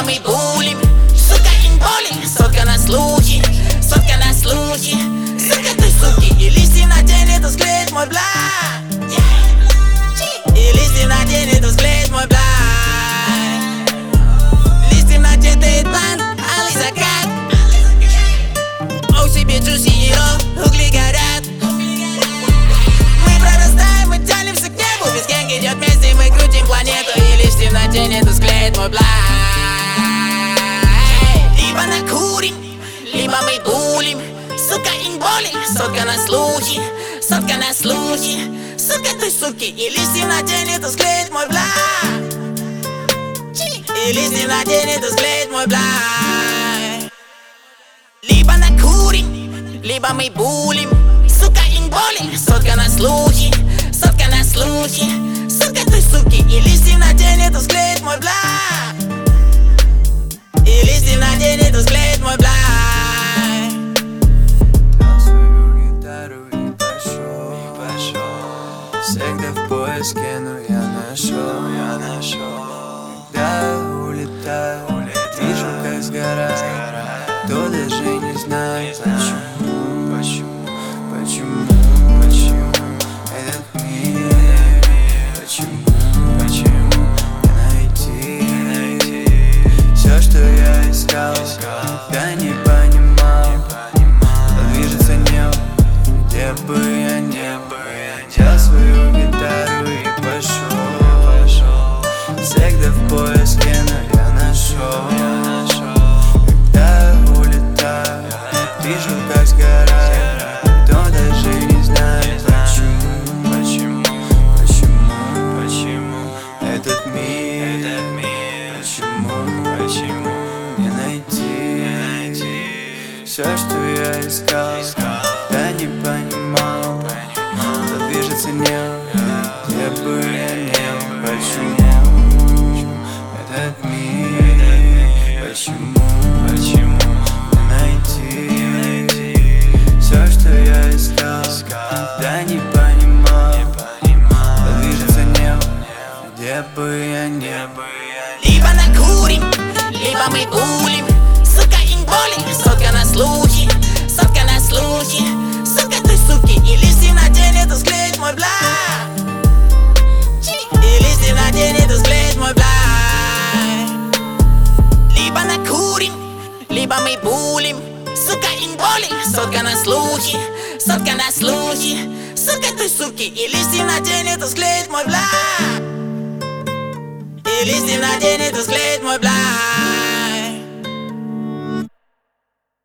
либо мы булим. Сука, инболим, сотка на слухи, сотка на слухи. Сука, той суки, и листья наденет, склеит мой блядь. И листья наденет, склеит мой блядь. Листьям надетый план, алый закат. О себе джуси и ро, угли горят. Мы прорастаем, мы тянемся к небу. Весь гэнг идет вместе, мы крутим планету. И листьям наденет, склеит мой блядь. Либо накурим, либо мы булим. Сука, инболим, сотка на слухи, сотка на слухи. Сука, той суки, и листья наденет, склеит мой блядь. И листья наденет, склеит мой блядь. Либо накурим, либо мы булим. Сука, инболим, сотка на слухи, сотка на слухи. Сука, той суки, и листья наденет, склеит мой блядь. И листья наденет, склеит мой блядь. Всегда в поиске, но я нашел. Когда улетаю, вижу, как сгорает. Кто даже не знает, почему этот мир, почему не найти все, что я искал, когда не понимал, что движется небо, где бы я не был. Взял свою гитару и пошел. Всегда в поиске, но я нашел. Когда улетаю, вижу, как сгорает. Кто даже не знает, почему этот мир, почему не найти все, что я искал, когда не понимал, что движется небо, где бы я не был. Почему этот мир, почему не найти все, что я искал, когда не понимал, что движется небо, где бы я не был. Либо накурим, либо мы булим. Сука, инболим, сотка на слухи, сотка на слухи. Сука, той суки, и листья наденет, склеит мой блядь. И листья наденет, склеит мой блядь. Либо накурим, либо мы булим. Сука, инболим, сотка на слухи, сотка на слухи. Сука, той суки, и листья наденет, склеит мой блядь. И листья наденет, склеит мой блядь.